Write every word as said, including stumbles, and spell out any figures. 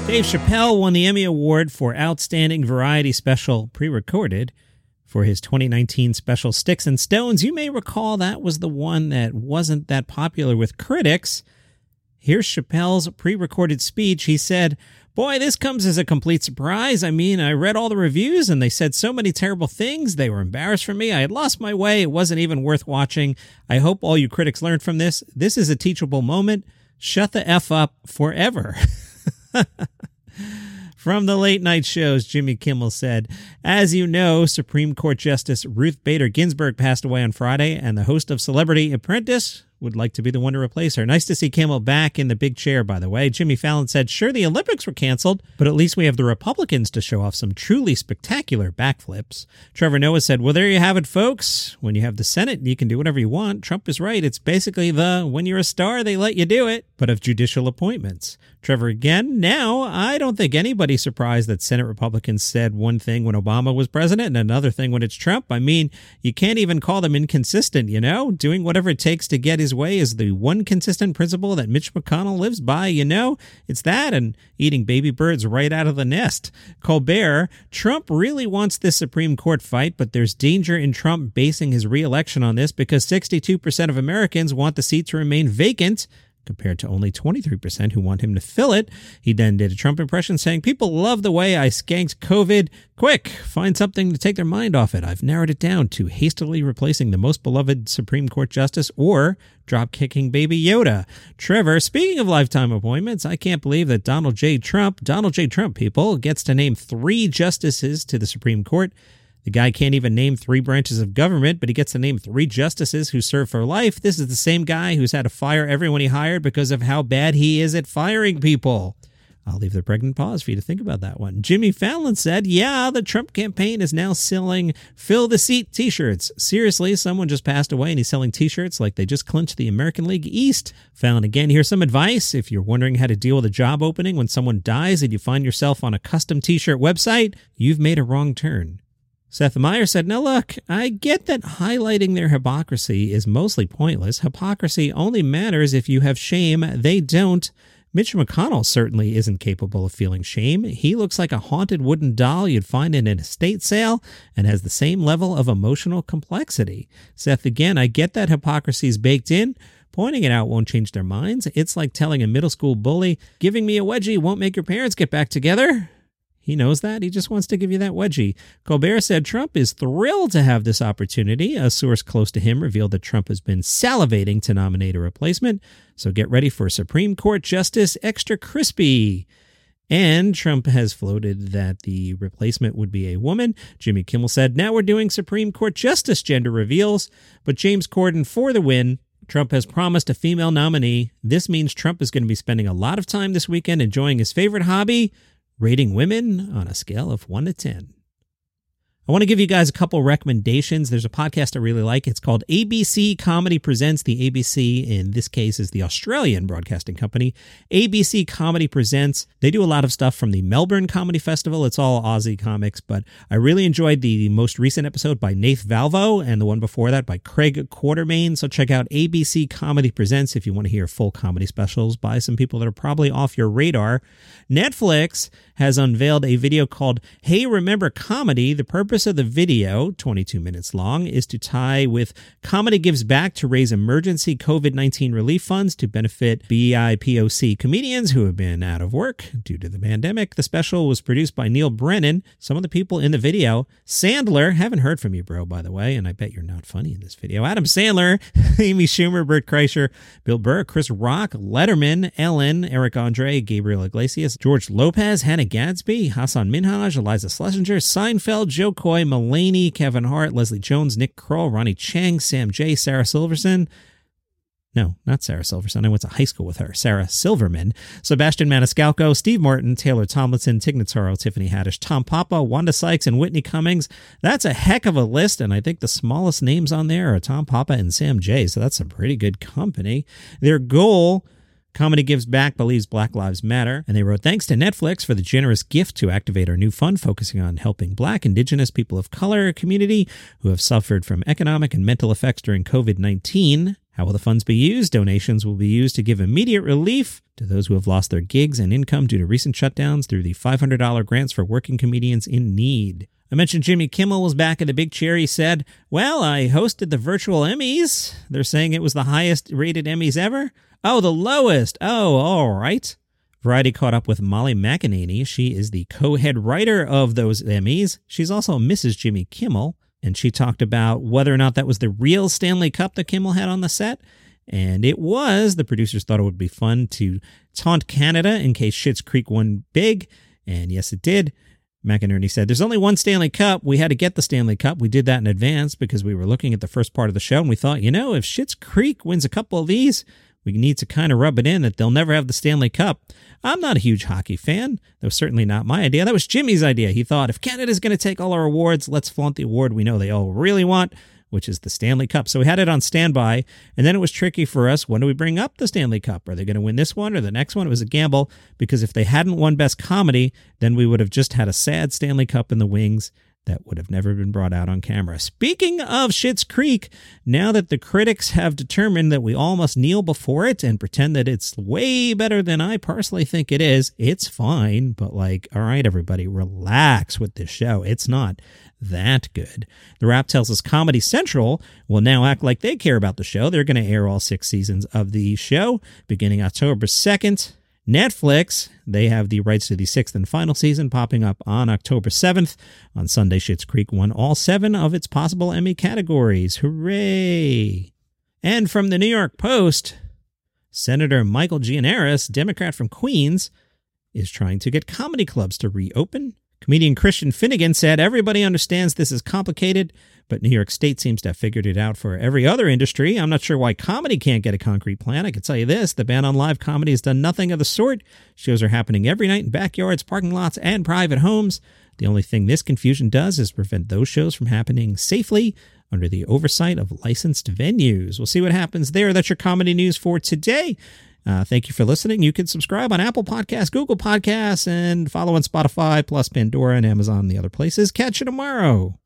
Dave Chappelle won the Emmy Award for Outstanding Variety Special Pre-Recorded for his twenty nineteen special Sticks and Stones. You may recall that was the one that wasn't that popular with critics. Here's Chappelle's pre-recorded speech. He said, "Boy, this comes as a complete surprise. I mean, I read all the reviews and they said so many terrible things. They were embarrassed for me. I had lost my way. It wasn't even worth watching. I hope all you critics learned from this. This is a teachable moment. Shut the F up forever." From the late night shows, Jimmy Kimmel said, "As you know, Supreme Court Justice Ruth Bader Ginsburg passed away on Friday, and the host of Celebrity Apprentice would like to be the one to replace her." Nice to see Kimmel back in the big chair, by the way. Jimmy Fallon said, "Sure, the Olympics were canceled, but at least we have the Republicans to show off some truly spectacular backflips." Trevor Noah said, "Well, there you have it, folks. When you have the Senate, you can do whatever you want. Trump is right. It's basically the when you're a star, they let you do it, but of judicial appointments." Trevor again, "Now, I don't think anybody's surprised that Senate Republicans said one thing when Obama was president and another thing when it's Trump. I mean, you can't even call them inconsistent, you know? Doing whatever it takes to get his way is the one consistent principle that Mitch McConnell lives by, you know? It's that and eating baby birds right out of the nest." Colbert, "Trump really wants this Supreme Court fight, but there's danger in Trump basing his re-election on this because sixty-two percent of Americans want the seat to remain vacant, compared to only twenty-three percent who want him to fill it." He then did a Trump impression saying, "People love the way I skanked COVID. Quick, find something to take their mind off it. I've narrowed it down to hastily replacing the most beloved Supreme Court justice or drop-kicking Baby Yoda." Trevor, "Speaking of lifetime appointments, I can't believe that Donald J. Trump, Donald J. Trump, people, gets to name three justices to the Supreme Court. The guy can't even name three branches of government, but he gets to name three justices who serve for life. This is the same guy who's had to fire everyone he hired because of how bad he is at firing people." I'll leave the pregnant pause for you to think about that one. Jimmy Fallon said, "Yeah, the Trump campaign is now selling fill the seat t-shirts. Seriously, someone just passed away and he's selling t-shirts like they just clinched the American League East." Fallon again, "Here's some advice. If you're wondering how to deal with a job opening when someone dies and you find yourself on a custom t-shirt website, you've made a wrong turn." Seth Meyer said, "Now look, I get that highlighting their hypocrisy is mostly pointless. Hypocrisy only matters if you have shame. They don't. Mitch McConnell certainly isn't capable of feeling shame. He looks like a haunted wooden doll you'd find in an estate sale and has the same level of emotional complexity." Seth again, "I get that hypocrisy is baked in. Pointing it out won't change their minds. It's like telling a middle school bully, giving me a wedgie won't make your parents get back together." He knows that. He just wants to give you that wedgie. Colbert said Trump is thrilled to have this opportunity. A source close to him revealed that Trump has been salivating to nominate a replacement. So get ready for Supreme Court Justice Extra Crispy. And Trump has floated that the replacement would be a woman. Jimmy Kimmel said, "Now we're doing Supreme Court Justice gender reveals, but James Corden for the win. Trump has promised a female nominee. This means Trump is going to be spending a lot of time this weekend enjoying his favorite hobby, rating women on a scale of one to ten. I want to give you guys a couple recommendations. There's a podcast I really like. It's called A B C Comedy Presents. The A B C, in this case, is the Australian broadcasting company. A B C Comedy Presents. They do a lot of stuff from the Melbourne Comedy Festival. It's all Aussie comics, but I really enjoyed the most recent episode by Nath Valvo and the one before that by Craig Quartermain. So check out A B C Comedy Presents if you want to hear full comedy specials by some people that are probably off your radar. Netflix has unveiled a video called Hey Remember Comedy. The purpose of the video, twenty-two minutes long, is to tie with Comedy Gives Back to raise emergency COVID nineteen relief funds to benefit B I P O C comedians who have been out of work due to the pandemic. The special was produced by Neil Brennan. Some of the people in the video, Sandler, haven't heard from you, bro, by the way, and I bet you're not funny in this video. Adam Sandler, Amy Schumer, Bert Kreischer, Bill Burr, Chris Rock, Letterman, Ellen, Eric Andre, Gabriel Iglesias, George Lopez, Hannah Gadsby, Hassan Minhaj, Eliza Schlesinger, Seinfeld, Joe Coy, Mulaney, Kevin Hart, Leslie Jones, Nick Kroll, Ronnie Chang, Sam Jay, Sarah Silverson. No, not Sarah Silverson. I went to high school with her. Sarah Silverman, Sebastian Maniscalco, Steve Martin, Taylor Tomlinson, Tig Notaro, Tiffany Haddish, Tom Papa, Wanda Sykes, and Whitney Cummings. That's a heck of a list, and I think the smallest names on there are Tom Papa and Sam Jay, so that's a pretty good company. Their goal, Comedy Gives Back, believes Black Lives Matter, and they wrote, thanks to Netflix for the generous gift to activate our new fund focusing on helping Black, Indigenous, people of color community who have suffered from economic and mental effects during COVID nineteen. How will the funds be used? Donations will be used to give immediate relief to those who have lost their gigs and income due to recent shutdowns through the five hundred dollars grants for working comedians in need. I mentioned Jimmy Kimmel was back in the big chair. He said, well, I hosted the virtual Emmys. They're saying it was the highest rated Emmys ever. Oh, the lowest. Oh, all right. Variety caught up with Molly McEnany. She is the co-head writer of those Emmys. She's also Missus Jimmy Kimmel, and she talked about whether or not that was the real Stanley Cup that Kimmel had on the set. And it was. The producers thought it would be fun to taunt Canada in case Schitt's Creek won big, and yes, it did. McInerney said, there's only one Stanley Cup. We had to get the Stanley Cup. We did that in advance because we were looking at the first part of the show, and we thought, you know, if Schitt's Creek wins a couple of these, we need to kind of rub it in that they'll never have the Stanley Cup. I'm not a huge hockey fan. That was certainly not my idea. That was Jimmy's idea. He thought, if Canada's going to take all our awards, let's flaunt the award we know they all really want, which is the Stanley Cup. So we had it on standby, and then it was tricky for us. When do we bring up the Stanley Cup? Are they going to win this one or the next one? It was a gamble, because if they hadn't won Best Comedy, then we would have just had a sad Stanley Cup in the wings that would have never been brought out on camera. Speaking of Schitt's Creek, now that the critics have determined that we all must kneel before it and pretend that it's way better than I personally think it is, it's fine, but like, all right, everybody, relax with this show. It's not that good. The Wrap tells us Comedy Central will now act like they care about the show. They're going to air all six seasons of the show beginning October second. Netflix, they have the rights to the sixth and final season popping up on October seventh. On Sunday, Schitt's Creek won all seven of its possible Emmy categories. Hooray! And from the New York Post, Senator Michael Gianaris, Democrat from Queens, is trying to get comedy clubs to reopen. Comedian Christian Finnegan said, everybody understands this is complicated, but New York State seems to have figured it out for every other industry. I'm not sure why comedy can't get a concrete plan. I can tell you this, the ban on live comedy has done nothing of the sort. Shows are happening every night in backyards, parking lots, and private homes. The only thing this confusion does is prevent those shows from happening safely under the oversight of licensed venues. We'll see what happens there. That's your comedy news for today. Uh, thank you for listening. You can subscribe on Apple Podcasts, Google Podcasts, and follow on Spotify, plus Pandora and Amazon and the other places. Catch you tomorrow.